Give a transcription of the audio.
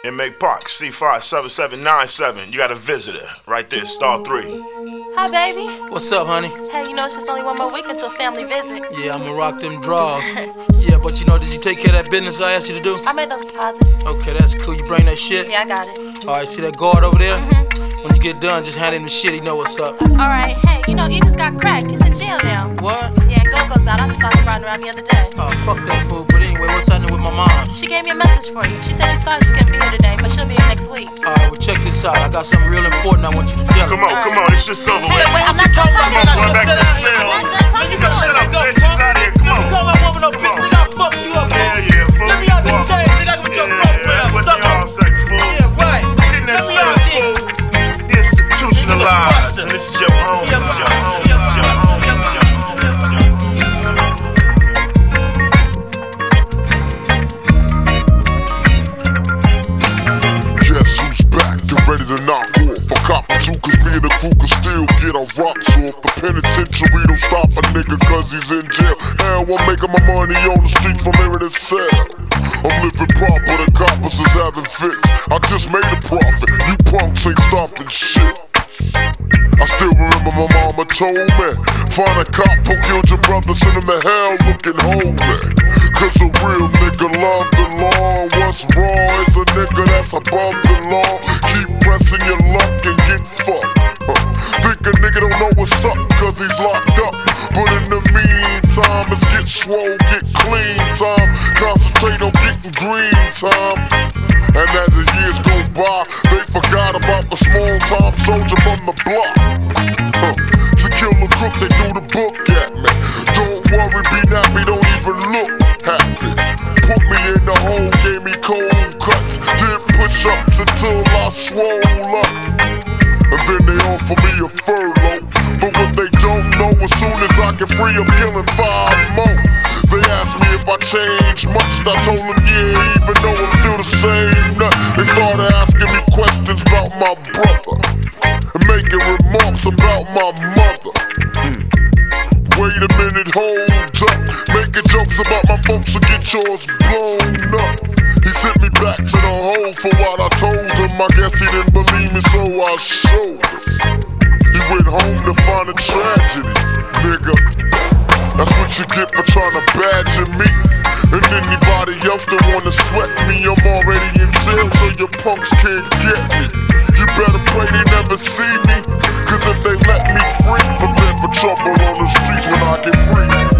in Make Park, C57797. You got a visitor right there, star 3. Hi, baby. What's up, honey? Hey, you know it's just only one more week until family visit. Yeah, I'ma rock them draws. Yeah, but you know, did you take care of that business I asked you to do? I made those deposits. Okay, that's cool. You bring that shit? Yeah, I got it. Alright, see that guard over there? When you get done, just hand him the shit. He know what's up. Alright, hey, you know, he just got cracked. He's in jail now. What? Yeah, Go-Go's out. I just saw him riding around the other day. Oh, fuck that fool. But anyway, what's happening with my mom? She gave me a message for you. She said she sorry she couldn't be here today, but she'll be here next week. Alright, well, check this out. I got something real important I want you to tell her. Come on, this shit's over with. Wait, I'm not done talking to Going back to the cell. I'm not done talking to Shut her. up, bitch. She's out here. Come on. Come on, woman, no bitch. We gotta fuck you up, man. Yeah, fool. Let me out the chain, nigga. I got your program. That's what they all say, fool. Yeah, right. Get in that cell, fool. Institutionalized. And this is your home. This is your home. This is your home. Guess who's back and ready to knock off? I cop a 2 cause me and the crew can still get our rocks off. The penitentiary don't stop a nigga cause he's in jail. Hell, I'm making my money on the street from here to sell. I'm living proper, the coppers is having fits. I just made a profit, you punks ain't stopping shit. I still remember my mama told me, find a cop who killed your brother, send him to hell looking holy. Cause a real nigga love the law. What's wrong is a nigga that's above the law. Keep pressing your luck and get fucked. Think a nigga don't know what's up cause he's locked up. But in the meantime, it's get swole, get clean time. Concentrate on getting green time. And as the years go by, they forgot about the small-time soldier from the block. To kill a crook, they threw the book at me. Don't worry, be nappy, don't even look happy. Put me in the hole, gave me cold cuts. Did push-ups until I swole up. And then they offer me a furlough. But what they don't know, as soon as I get free, I'm killing 5 more. They asked me if I changed much, I told them yeah, even though I'm still the same nut. They started asking me questions about my brother and making remarks about my mother. Wait a minute, hold up. Making jokes about my folks will get yours blown up. He sent me back to the hole for what I told him. I guess he didn't believe me, so I showed him. He went home to find a tragedy, nigga. That's what you get for trying to badger me. And anybody else that wanna sweat me, I'm already in jail, so your punks can't get me. You better pray they never see me, cause if they let me free, prepare for trouble on the streets when I get free.